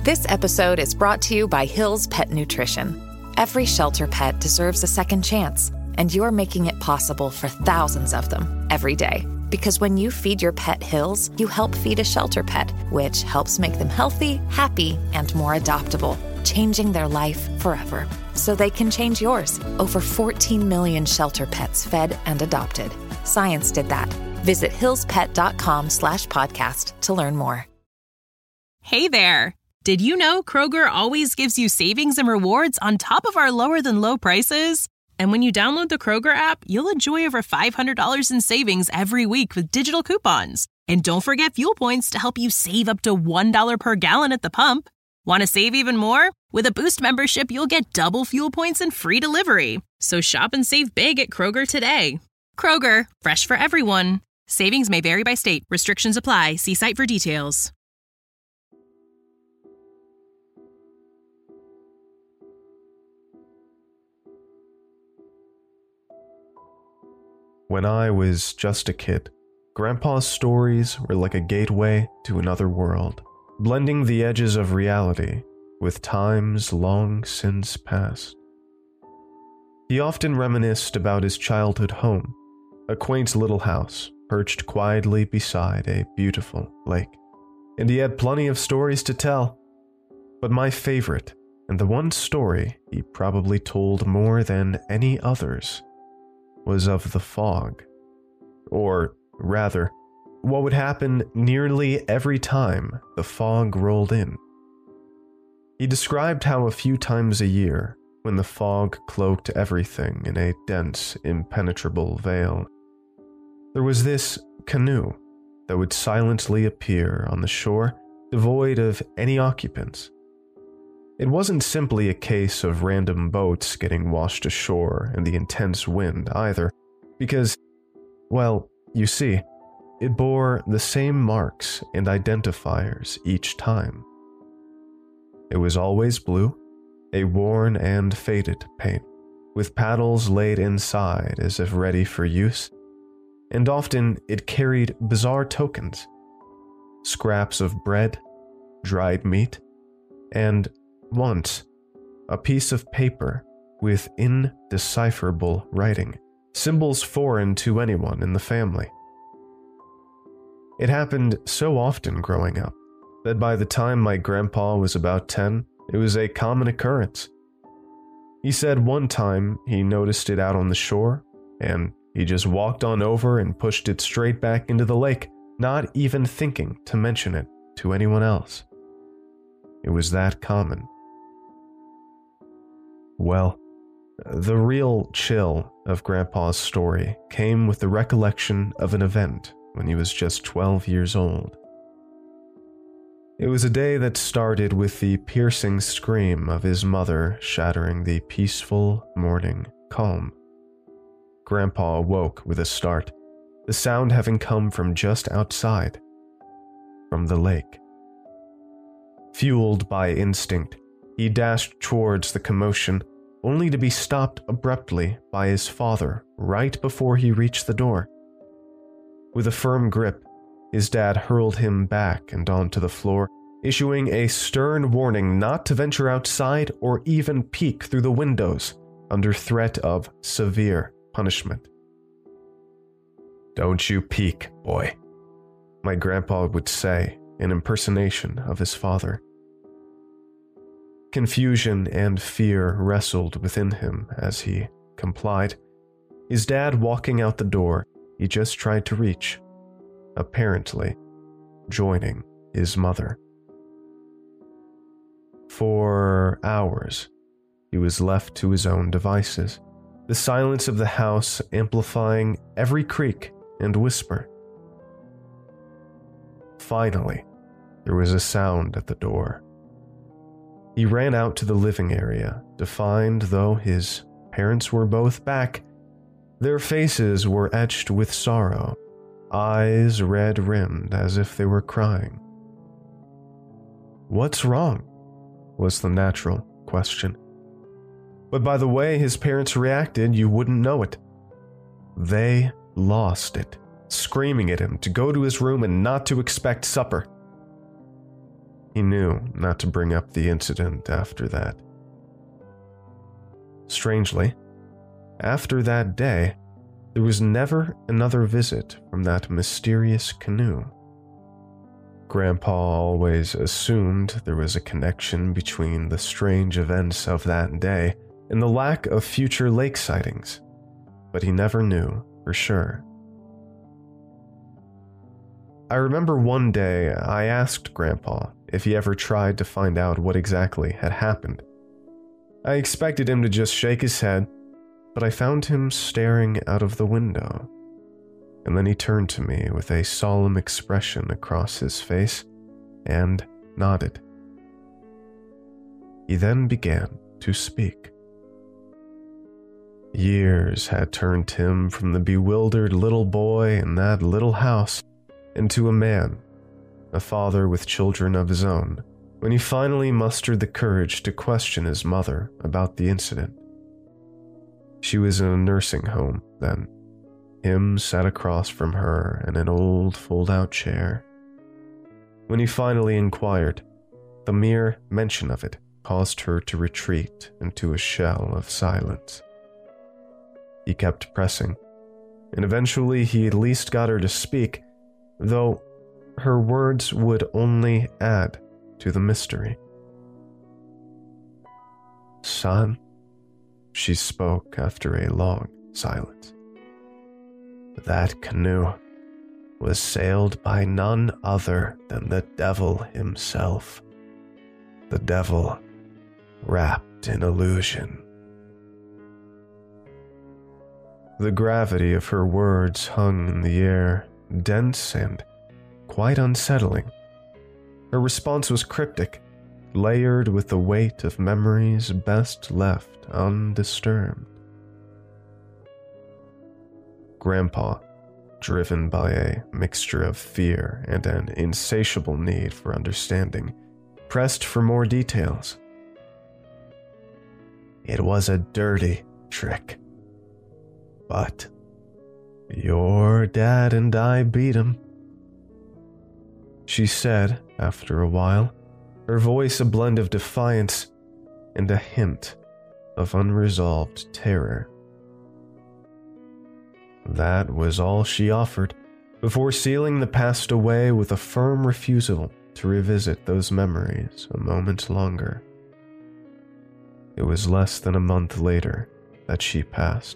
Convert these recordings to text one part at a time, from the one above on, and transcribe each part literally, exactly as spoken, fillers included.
This episode is brought to you by Hill's Pet Nutrition. Every shelter pet deserves a second chance, and you're making it possible for thousands of them every day. Because when you feed your pet Hill's, you help feed a shelter pet, which helps make them healthy, happy, and more adoptable, changing their life forever. So they can change yours. Over fourteen million shelter pets fed and adopted. Science did that. Visit hillspet.com slash podcast to learn more. Hey there. Did you know Kroger always gives you savings and rewards on top of our lower than low prices? And when you download the Kroger app, you'll enjoy over five hundred dollars in savings every week with digital coupons. And don't forget fuel points to help you save up to one dollar per gallon at the pump. Want to save even more? With a Boost membership, you'll get double fuel points and free delivery. So shop and save big at Kroger today. Kroger, fresh for everyone. Savings may vary by state. Restrictions apply. See site for details. When I was just a kid, Grandpa's stories were like a gateway to another world, blending the edges of reality with times long since past. He often reminisced about his childhood home, a quaint little house perched quietly beside a beautiful lake. And he had plenty of stories to tell. But my favorite, and the one story he probably told more than any others, was of the fog. Or, rather, what would happen nearly every time the fog rolled in. He described how a few times a year, when the fog cloaked everything in a dense, impenetrable veil, there was this canoe that would silently appear on the shore, devoid of any occupants. It wasn't simply a case of random boats getting washed ashore in the intense wind either, because, well, you see, it bore the same marks and identifiers each time. It was always blue, a worn and faded paint, with paddles laid inside as if ready for use, and often it carried bizarre tokens, scraps of bread, dried meat, and once, a piece of paper with indecipherable writing, symbols foreign to anyone in the family. It happened so often growing up that by the time my grandpa was about ten, it was a common occurrence. He said one time he noticed it out on the shore, and he just walked on over and pushed it straight back into the lake, not even thinking to mention it to anyone else. It was that common. Well, the real chill of Grandpa's story came with the recollection of an event when he was just twelve years old. It was a day that started with the piercing scream of his mother shattering the peaceful morning calm. Grandpa awoke with a start, the sound having come from just outside, from the lake. Fueled by instinct, he dashed towards the commotion, only to be stopped abruptly by his father right before he reached the door. With a firm grip, his dad hurled him back and onto the floor, issuing a stern warning not to venture outside or even peek through the windows under threat of severe punishment. "Don't you peek, boy," my grandpa would say in impersonation of his father. Confusion and fear wrestled within him as he complied, his dad walking out the door he just tried to reach, apparently joining his mother. For hours, he was left to his own devices, the silence of the house amplifying every creak and whisper. Finally, there was a sound at the door. He ran out to the living area to find, though his parents were both back, their faces were etched with sorrow, eyes red-rimmed as if they were crying. "What's wrong?" was the natural question. But by the way his parents reacted, you wouldn't know it. They lost it, screaming at him to go to his room and not to expect supper. he knew not to bring up the incident after that. Strangely, after that day, there was never another visit from that mysterious canoe. Grandpa always assumed there was a connection between the strange events of that day and the lack of future lake sightings, but he never knew for sure. I remember one day I asked Grandpa if he ever tried to find out what exactly had happened. I expected him to just shake his head, but I found him staring out of the window, and then he turned to me with a solemn expression across his face and nodded. He then began to speak. Years had turned him from the bewildered little boy in that little house into a man, a father with children of his own, when he finally mustered the courage to question his mother about the incident. She was in a nursing home then. Him sat across from her in an old fold-out chair. When he finally inquired, the mere mention of it caused her to retreat into a shell of silence. He kept pressing, and eventually he at least got her to speak, though her words would only add to the mystery. "Son," she spoke after a long silence, "that canoe was sailed by none other than the devil himself. The devil wrapped in illusion." The gravity of her words hung in the air, dense and quite unsettling. Her response was cryptic, layered with the weight of memories best left undisturbed. Grandpa, driven by a mixture of fear and an insatiable need for understanding, pressed for more details. "It was a dirty trick, but your dad and I beat him," she said after a while, her voice a blend of defiance and a hint of unresolved terror. That was all she offered, before sealing the past away with a firm refusal to revisit those memories a moment longer. It was less than a month later that she passed.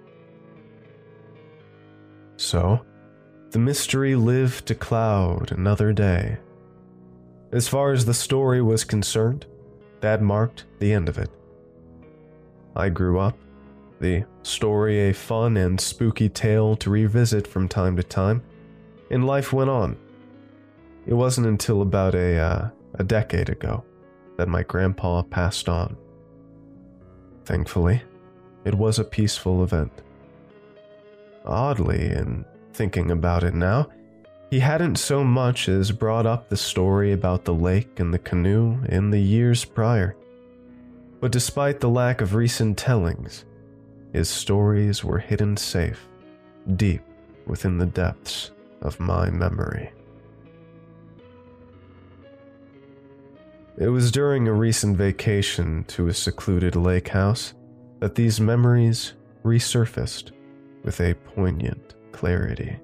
So, the mystery lived to cloud another day. As far as the story was concerned, that marked the end of it. I grew up, the story a fun and spooky tale to revisit from time to time, and life went on. It wasn't until about a, uh, a decade ago that my grandpa passed on. Thankfully, it was a peaceful event. Oddly, in thinking about it now, he hadn't so much as brought up the story about the lake and the canoe in the years prior. But despite the lack of recent tellings, his stories were hidden safe, deep within the depths of my memory. It was during a recent vacation to a secluded lake house that these memories resurfaced with a poignant clarity.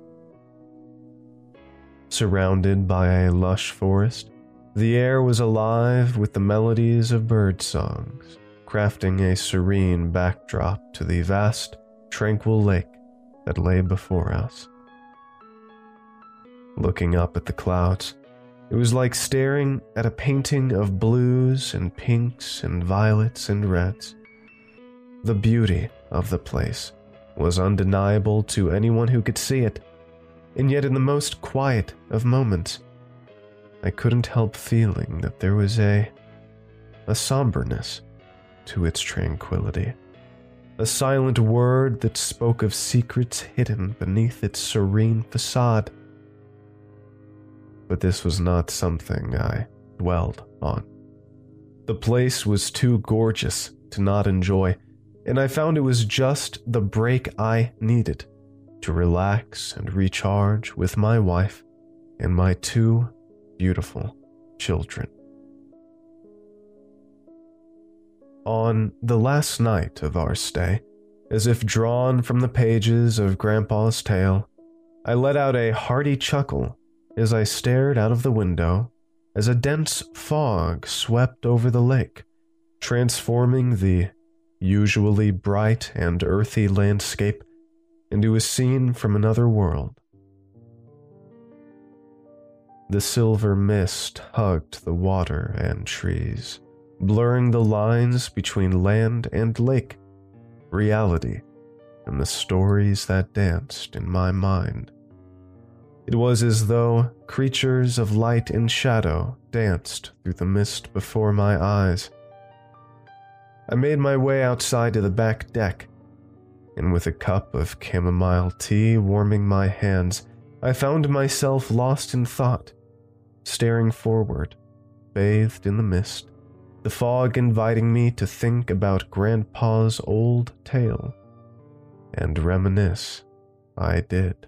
Surrounded by a lush forest, the air was alive with the melodies of bird songs, crafting a serene backdrop to the vast, tranquil lake that lay before us. Looking up at the clouds, it was like staring at a painting of blues and pinks and violets and reds. The beauty of the place was undeniable to anyone who could see it, and yet in the most quiet of moments, I couldn't help feeling that there was a, a somberness to its tranquility, a silent word that spoke of secrets hidden beneath its serene facade. But this was not something I dwelled on. The place was too gorgeous to not enjoy, and I found it was just the break I needed to relax and recharge with my wife and my two beautiful children. On the last night of our stay, as if drawn from the pages of Grandpa's tale, I let out a hearty chuckle as I stared out of the window as a dense fog swept over the lake, transforming the usually bright and earthy landscape into a scene from another world. The silver mist hugged the water and trees, blurring the lines between land and lake, reality, and the stories that danced in my mind. It was as though creatures of light and shadow danced through the mist before my eyes. I made my way outside to the back deck, and with a cup of chamomile tea warming my hands, I found myself lost in thought, staring forward, bathed in the mist, the fog inviting me to think about Grandpa's old tale, and reminisce I did.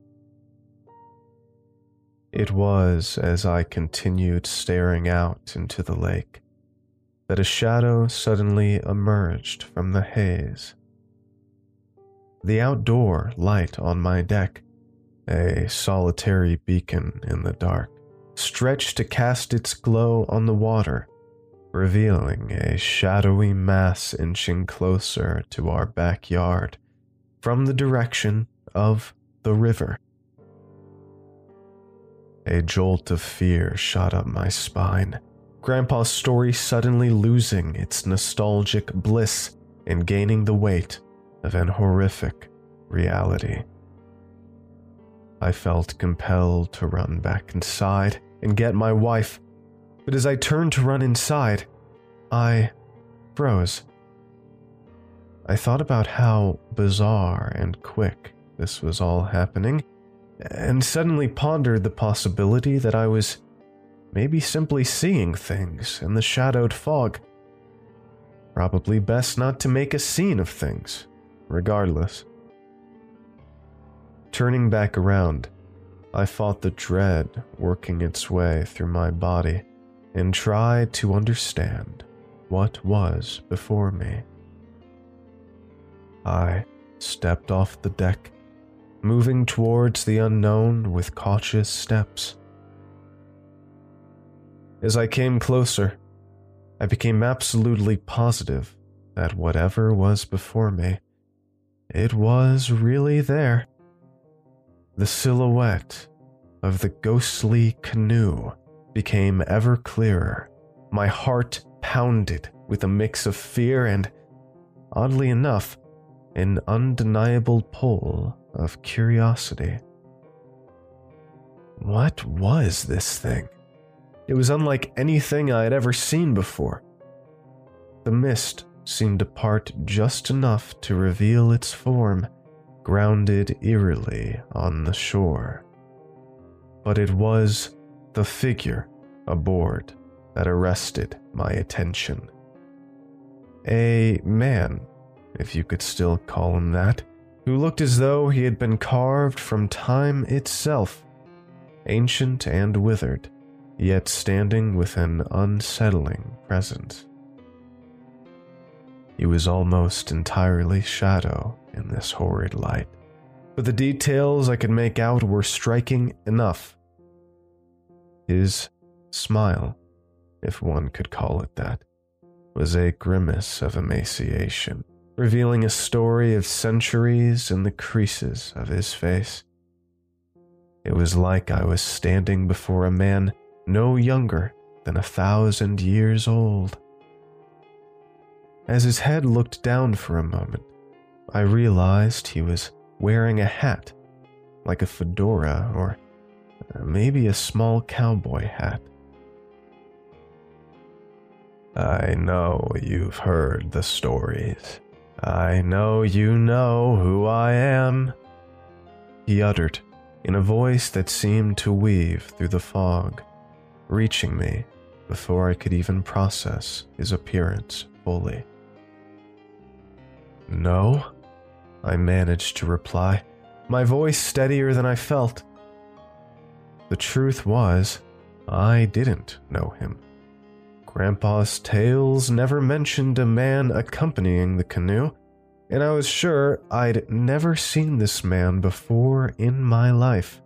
It was as I continued staring out into the lake that a shadow suddenly emerged from the haze. The outdoor light on my deck, a solitary beacon in the dark, stretched to cast its glow on the water, revealing a shadowy mass inching closer to our backyard from the direction of the river. A jolt of fear shot up my spine, Grandpa's story suddenly losing its nostalgic bliss and gaining the weight of an horrific reality. I felt compelled to run back inside and get my wife, but as I turned to run inside, I froze. I thought about how bizarre and quick this was all happening, and suddenly pondered the possibility that I was maybe simply seeing things in the shadowed fog. Probably best not to make a scene of things, regardless. Turning back around, I fought the dread working its way through my body and tried to understand what was before me. I stepped off the deck, moving towards the unknown with cautious steps. As I came closer, I became absolutely positive that whatever was before me, it was really there. The silhouette of the ghostly canoe became ever clearer. My heart pounded with a mix of fear and, oddly enough, an undeniable pull of curiosity. What was this thing? It was unlike anything I had ever seen before. The mist seemed to part just enough to reveal its form, grounded eerily on the shore. But it was the figure aboard that arrested my attention. A man, if you could still call him that, who looked as though he had been carved from time itself, ancient and withered, yet standing with an unsettling presence. He was almost entirely shadow in this horrid light, but the details I could make out were striking enough. His smile, if one could call it that, was a grimace of emaciation, revealing a story of centuries in the creases of his face. It was like I was standing before a man no younger than a thousand years old. As his head looked down for a moment, I realized he was wearing a hat, like a fedora or maybe a small cowboy hat. I know you've heard the stories. I know you know who I am, he uttered in a voice that seemed to weave through the fog, reaching me before I could even process his appearance fully. No, I managed to reply, my voice steadier than I felt. The truth was, I didn't know him. Grandpa's tales never mentioned a man accompanying the canoe, and I was sure I'd never seen this man before in my life.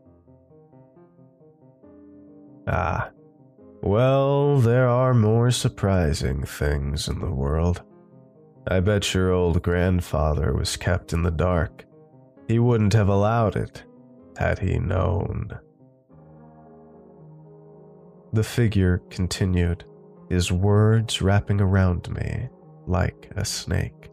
Ah, well, there are more surprising things in the world. I bet your old grandfather was kept in the dark. He wouldn't have allowed it, had he known. The figure continued, his words wrapping around me like a snake.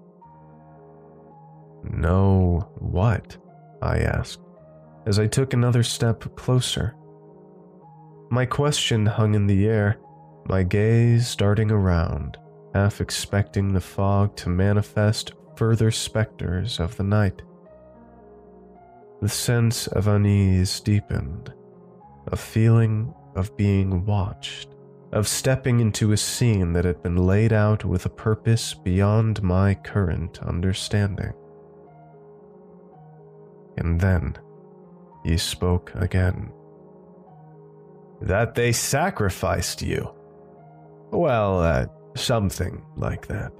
"Know what?" I asked, as I took another step closer. My question hung in the air, my gaze darting around, half expecting the fog to manifest further specters of the night. The sense of unease deepened, a feeling of being watched, of stepping into a scene that had been laid out with a purpose beyond my current understanding. And then he spoke again. "That they sacrificed you. Well, uh, something like that."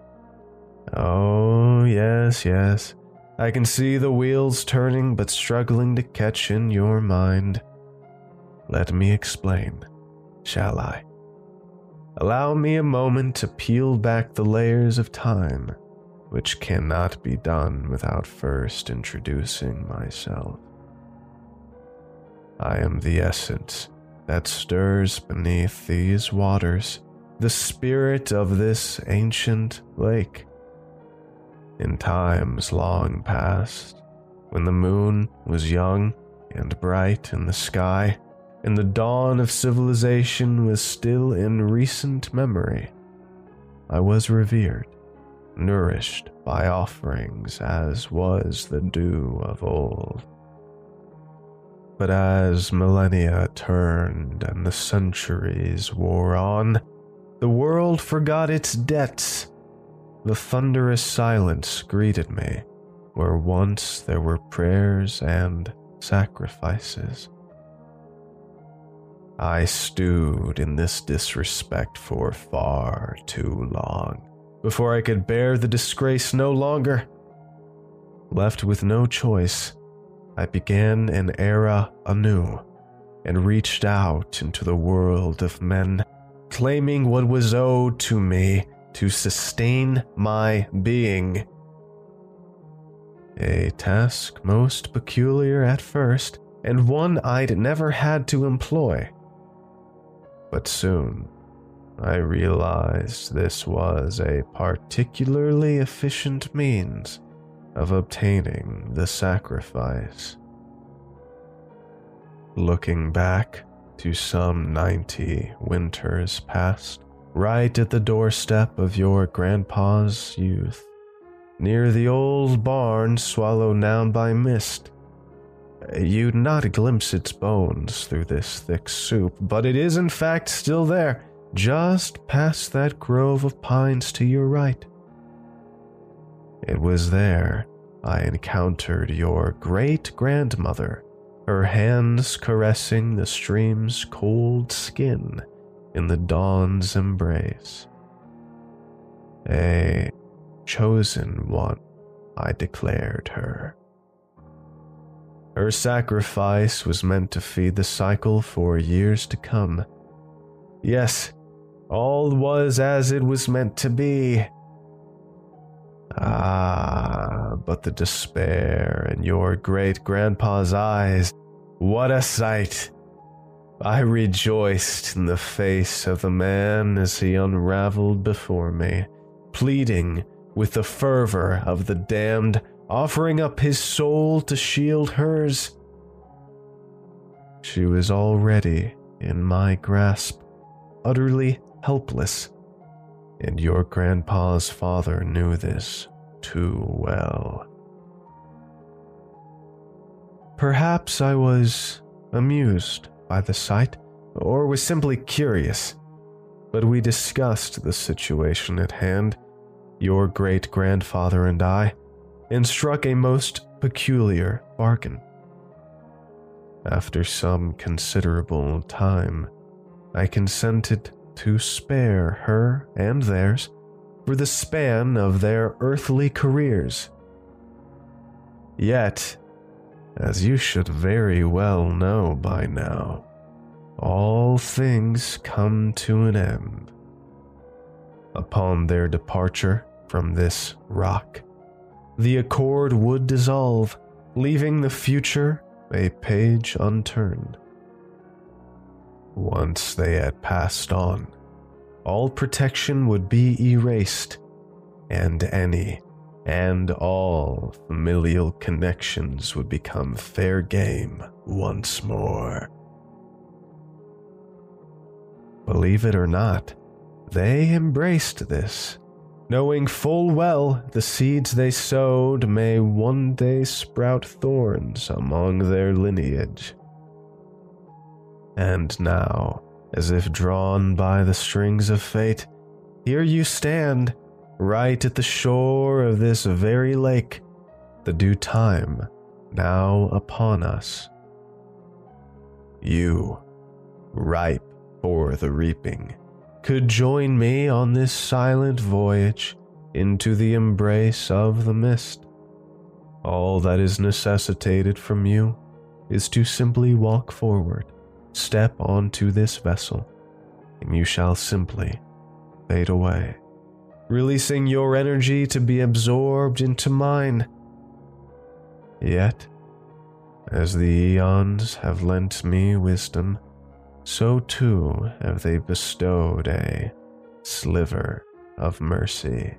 "Oh, yes, yes. I can see the wheels turning but struggling to catch in your mind. Let me explain, shall I? Allow me a moment to peel back the layers of time, which cannot be done without first introducing myself. I am the essence that stirs beneath these waters, the spirit of this ancient lake. In times long past, when the moon was young and bright in the sky, and the dawn of civilization was still in recent memory, I was revered, nourished by offerings as was the dew of old. But as millennia turned and the centuries wore on, the world forgot its debts. The thunderous silence greeted me, where once there were prayers and sacrifices. I stewed in this disrespect for far too long, before I could bear the disgrace no longer. Left with no choice, I began an era anew, and reached out into the world of men, claiming what was owed to me to sustain my being. A task most peculiar at first, and one I'd never had to employ. But soon, I realized this was a particularly efficient means of obtaining the sacrifice. Looking back to some ninety winters past, right at the doorstep of your grandpa's youth, near the old barn swallowed down by mist, you'd not glimpse its bones through this thick soup, but it is in fact still there, just past that grove of pines to your right. It was there I encountered your great-grandmother, her hands caressing the stream's cold skin in the dawn's embrace. A chosen one, I declared her. Her sacrifice was meant to feed the cycle for years to come. Yes, all was as it was meant to be. Ah, but the despair in your great-grandpa's eyes, what a sight! I rejoiced in the face of the man as he unraveled before me, pleading with the fervor of the damned, offering up his soul to shield hers. She was already in my grasp, utterly helpless, and your grandpa's father knew this too well. Perhaps I was amused by the sight, or was simply curious, but we discussed the situation at hand, your great-grandfather and I, and struck a most peculiar bargain. after some considerable time, I consented to spare her and theirs for the span of their earthly careers. Yet, as you should very well know by now, all things come to an end. Upon their departure from this rock, the accord would dissolve, leaving the future a page unturned. Once they had passed on, all protection would be erased, and any and all familial connections would become fair game once more. Believe it or not, they embraced this, knowing full well the seeds they sowed may one day sprout thorns among their lineage. And now, as if drawn by the strings of fate, here you stand, right at the shore of this very lake, the due time now upon us. You, ripe for the reaping, could join me on this silent voyage into the embrace of the mist. All that is necessitated from you is to simply walk forward, step onto this vessel, and you shall simply fade away, releasing your energy to be absorbed into mine. Yet, as the eons have lent me wisdom, so too have they bestowed a sliver of mercy.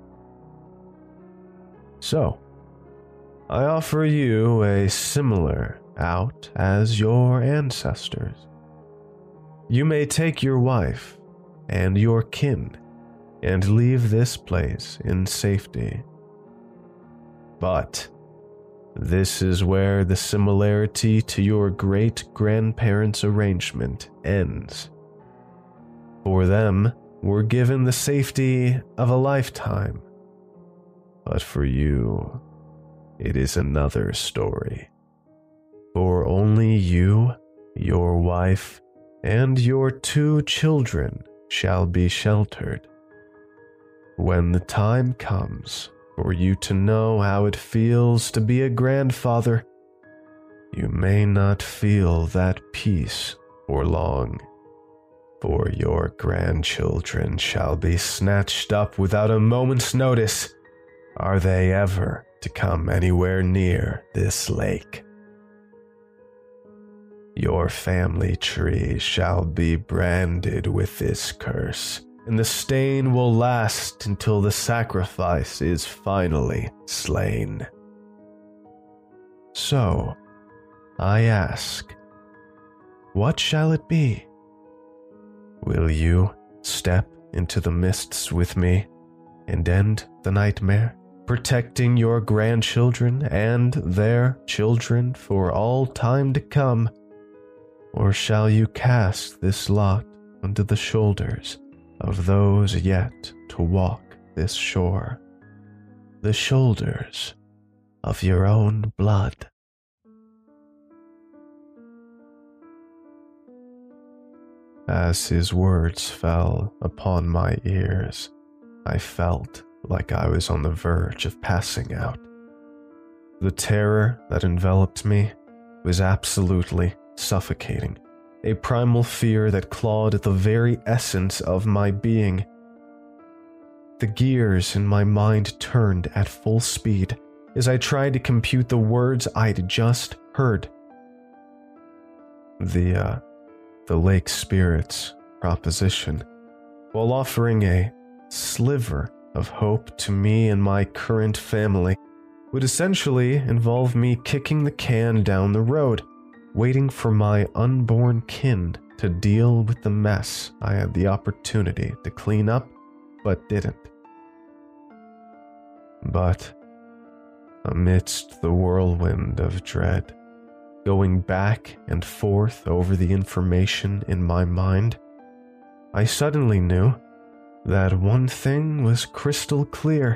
So, I offer you a similar out as your ancestors. You may take your wife and your kin and leave this place in safety. But this is where the similarity to your great-grandparents' arrangement ends. For them, we're given the safety of a lifetime. But for you, it is another story. For only you, your wife, and your two children shall be sheltered. When the time comes for you to know how it feels to be a grandfather, you may not feel that peace for long, for your grandchildren shall be snatched up without a moment's notice, are they ever to come anywhere near this lake. Your family tree shall be branded with this curse, and the stain will last until the sacrifice is finally slain. So, I ask, what shall it be? Will you step into the mists with me and end the nightmare, protecting your grandchildren and their children for all time to come? Or shall you cast this lot onto the shoulders of those yet to walk this shore, the shoulders of your own blood? As his words fell upon my ears, I felt like I was on the verge of passing out. The terror that enveloped me was absolutely suffocating, a primal fear that clawed at the very essence of my being. The gears in my mind turned at full speed as I tried to compute the words I'd just heard. The, uh, the lake spirit's proposition, while offering a sliver of hope to me and my current family, would essentially involve me kicking the can down the road, waiting for my unborn kin to deal with the mess I had the opportunity to clean up, but didn't. But amidst the whirlwind of dread, going back and forth over the information in my mind, I suddenly knew that one thing was crystal clear.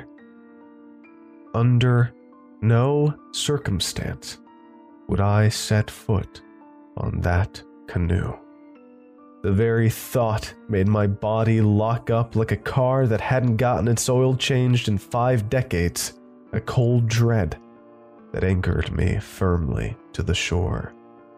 Under no circumstance would I set foot on that canoe. The very thought made my body lock up like a car that hadn't gotten its oil changed in five decades, a cold dread that anchored me firmly to the shore.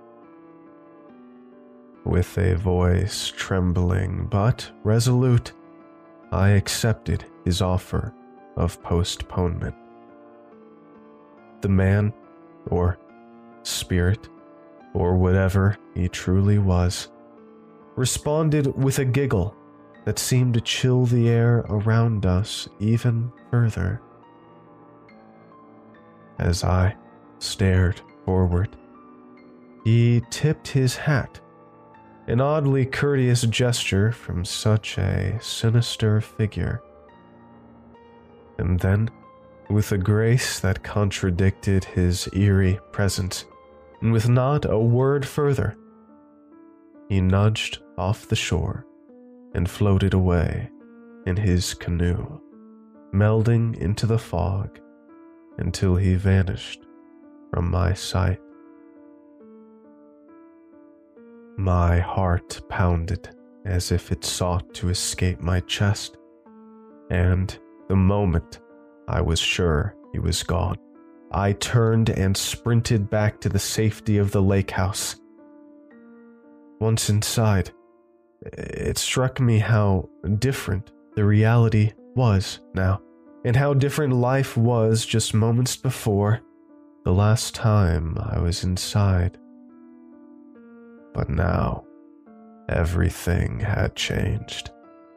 With a voice trembling but resolute, I accepted his offer of postponement. The man, or spirit, or whatever he truly was, responded with a giggle that seemed to chill the air around us even further. As I stared forward, he tipped his hat, an oddly courteous gesture from such a sinister figure. And then, with a grace that contradicted his eerie presence, and with not a word further, he nudged off the shore and floated away in his canoe, melding into the fog until he vanished from my sight. My heart pounded as if it sought to escape my chest, and the moment I was sure he was gone, I turned and sprinted back to the safety of the lake house. Once inside, it struck me how different the reality was now, and how different life was just moments before the last time I was inside. But now, everything had changed.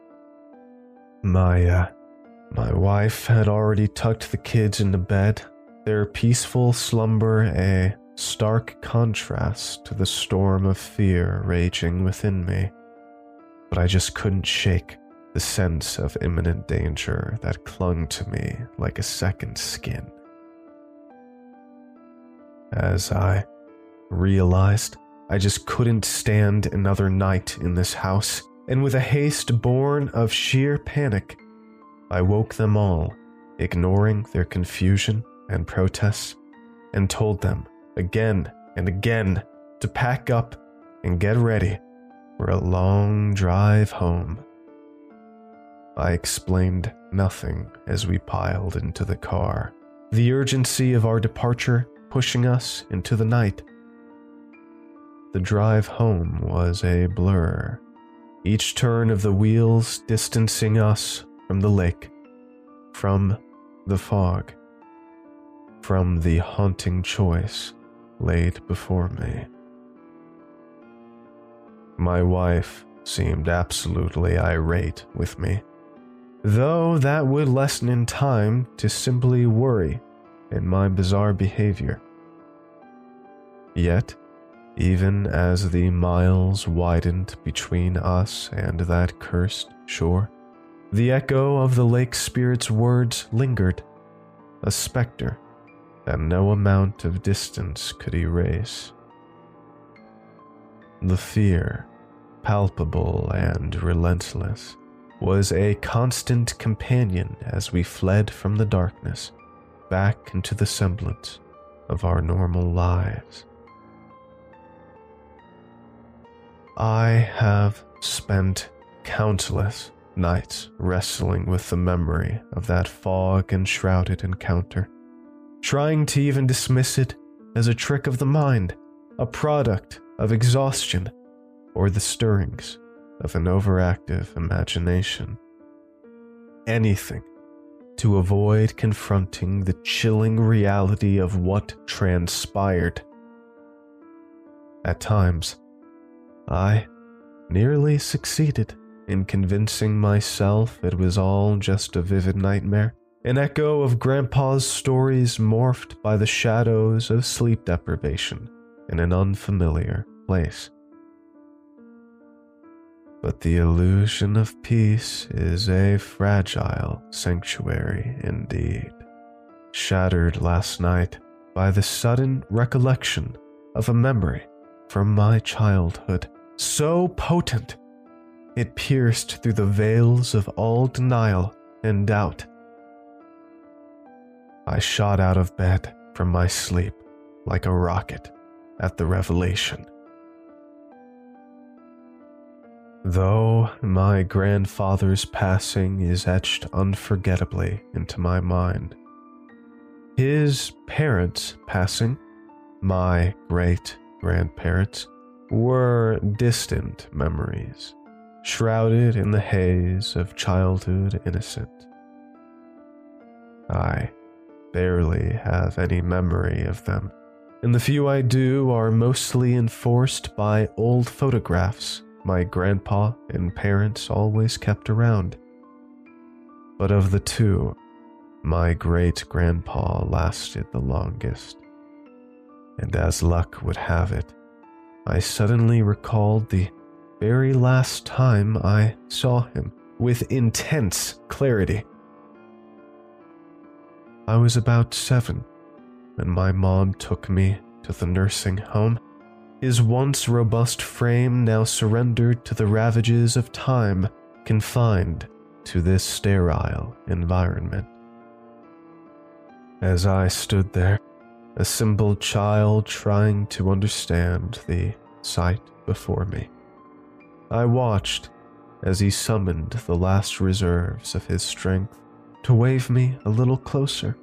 My, uh, my wife had already tucked the kids into bed, their peaceful slumber a stark contrast to the storm of fear raging within me. But I just couldn't shake the sense of imminent danger that clung to me like a second skin. As I realized I just couldn't stand another night in this house, and with a haste born of sheer panic, I woke them all, ignoring their confusion and protests, and told them again and again to pack up and get ready for a long drive home. I explained nothing as we piled into the car, the urgency of our departure pushing us into the night. The drive home was a blur, each turn of the wheels distancing us from the lake, from the fog, from the haunting choice laid before me. My wife seemed absolutely irate with me, though that would lessen in time to simply worry in my bizarre behavior. Yet, even as the miles widened between us and that cursed shore, the echo of the lake spirit's words lingered, a specter that no amount of distance could erase. The fear, palpable and relentless, was a constant companion as we fled from the darkness back into the semblance of our normal lives. I have spent countless nights wrestling with the memory of that fog-enshrouded encounter, trying to even dismiss it as a trick of the mind, a product of exhaustion, or the stirrings of an overactive imagination. Anything to avoid confronting the chilling reality of what transpired. At times, I nearly succeeded in convincing myself it was all just a vivid nightmare, an echo of Grandpa's stories morphed by the shadows of sleep deprivation in an unfamiliar place. But the illusion of peace is a fragile sanctuary indeed, shattered last night by the sudden recollection of a memory from my childhood, so potent it pierced through the veils of all denial and doubt. I shot out of bed from my sleep like a rocket at the revelation, Though my grandfather's passing is etched unforgettably into my mind, his parents' passing, my great-grandparents, were distant memories, shrouded in the haze of childhood innocence. I barely have any memory of them, and the few I do are mostly enforced by old photographs my grandpa and parents always kept around. But of the two, my great-grandpa lasted the longest. And as luck would have it, I suddenly recalled the very last time I saw him with intense clarity. I was about seven when my mom took me to the nursing home. His once robust frame now surrendered to the ravages of time, confined to this sterile environment. As I stood there, a simple child trying to understand the sight before me, I watched as he summoned the last reserves of his strength to wave me a little closer.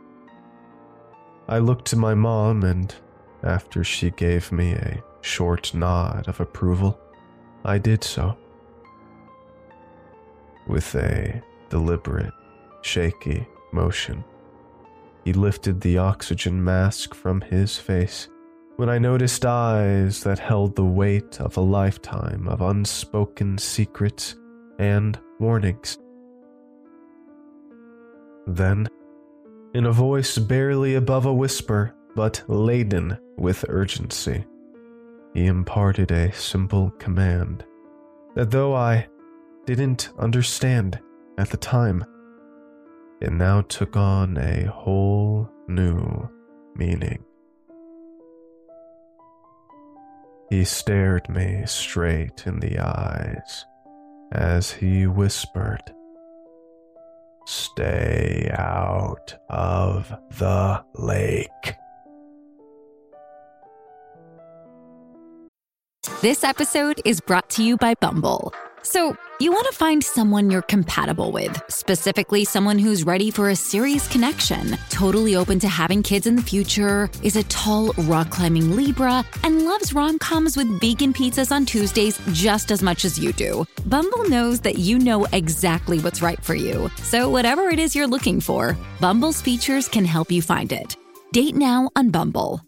I looked to my mom, and after she gave me a short nod of approval, I did so. With a deliberate, shaky motion, he lifted the oxygen mask from his face when I noticed eyes that held the weight of a lifetime of unspoken secrets and warnings. Then, in a voice barely above a whisper, but laden with urgency, he imparted a simple command that, though I didn't understand at the time, it now took on a whole new meaning. He stared me straight in the eyes as he whispered, "Stay out of the lake." This episode is brought to you by Bumble. So, you want to find someone you're compatible with, specifically someone who's ready for a serious connection, totally open to having kids in the future, is a tall, rock-climbing Libra, and loves rom-coms with vegan pizzas on Tuesdays just as much as you do. Bumble knows that you know exactly what's right for you. So whatever it is you're looking for, Bumble's features can help you find it. Date now on Bumble.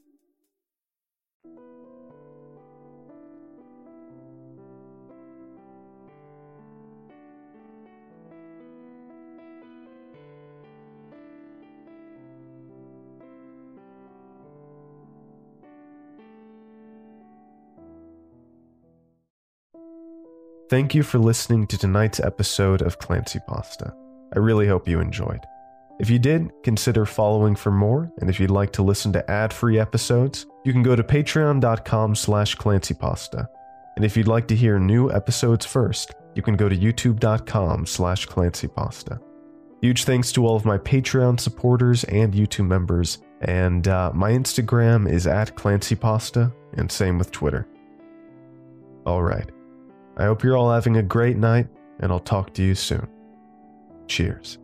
Thank you for listening to tonight's episode of Clancy Pasta. I really hope you enjoyed. If you did, consider following for more, and if you'd like to listen to ad-free episodes, you can go to patreon.com slash clancypasta. And if you'd like to hear new episodes first, you can go to youtube.com slash clancypasta. Huge thanks to all of my Patreon supporters and YouTube members, and uh, my Instagram is at clancypasta, and same with Twitter. Alright. I hope you're all having a great night, and I'll talk to you soon. Cheers.